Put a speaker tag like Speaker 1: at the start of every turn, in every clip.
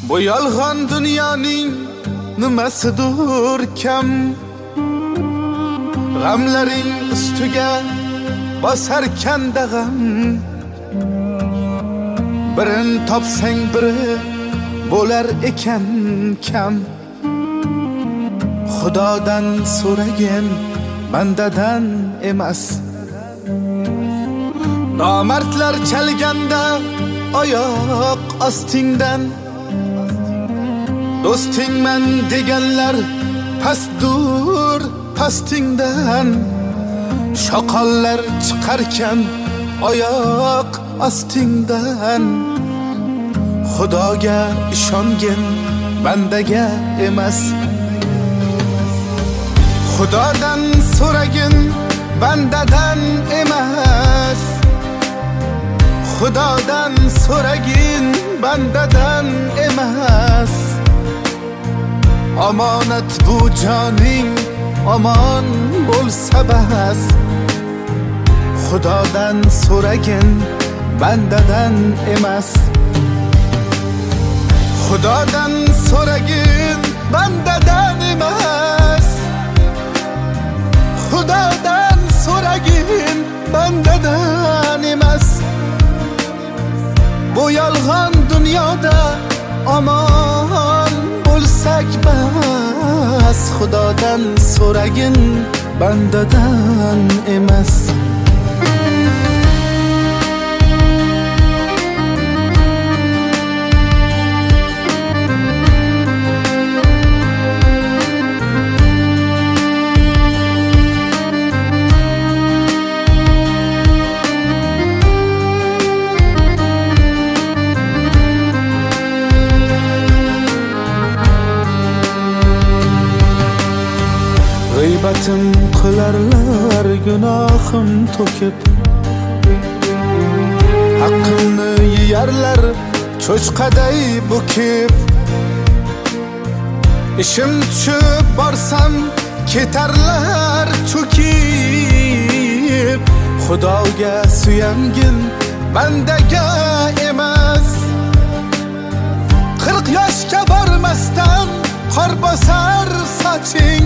Speaker 1: Bu yolg'on dunyoning nimasidir kam, g'amlaring ustiga bosarkan dag'am. Birin topsang biri bo'lar ekan kam. Xudodan so'ragin, bandadan emas. Nomardlar chalganda oyoq ostingdan, do'stingman deganlar pastdur pastingdan. Shoqollar chiqarkan oyoq ostingdan. Xudoga ishongin, bandaga emas. Xudodan so'ragin, bandadan emas. Xudodan so'ragin, bandadan emas. Omonat bu joning omon bo'lsa bas. Xudodan so'ragin, bandadan emas. Xudodan so'ragin, bandadan emas. Xudodan so'ragin, bandadan emas. Bu yolg'on dunyoda omon bo'lsak bas. Xudodan so'ragin, bandadan emas. G'iybatim qilarlar gunohim to'kib, haqqimni yeyarlar cho'chqaday bukib. Ishim tushib borsam ketarlar cho'kib. Xudoga suyangin, bandaga emas. 40 yoshga bormasdan qor bosar soching.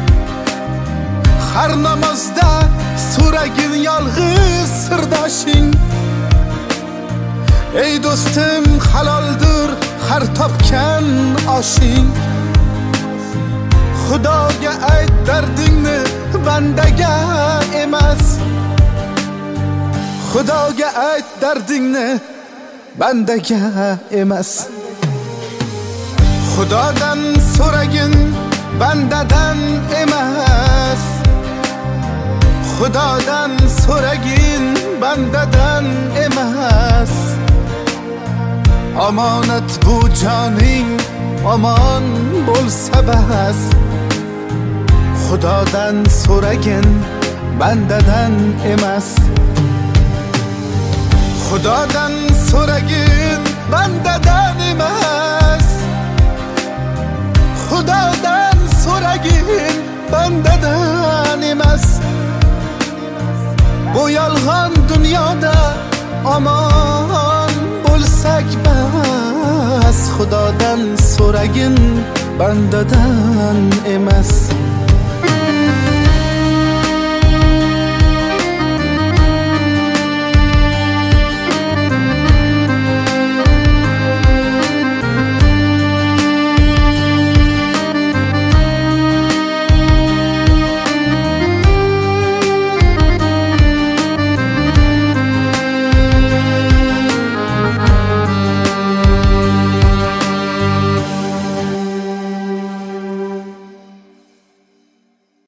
Speaker 1: Har namozda so'ragin yolg'iz sirdoshing. Ey do'stim, haloldir har topgan oshing. Xudoga ayt dardingni, bandaga emas. Xudoga ayt dardingni, bandaga emas. Xudodan so'ragin, bandadan emas. Xudodan so'ragin, bandadan emas. Omonat bu joning omon bo'lsa bas. Xudodan so'ragin, bandadan emas. Xudodan so'ragin, bandadan emas. Xudodan so'ragin, bandadan emas. Bu yolg'on dunyoda omon bo'lsak bas. Xudodan so'ragin, bandadan emas.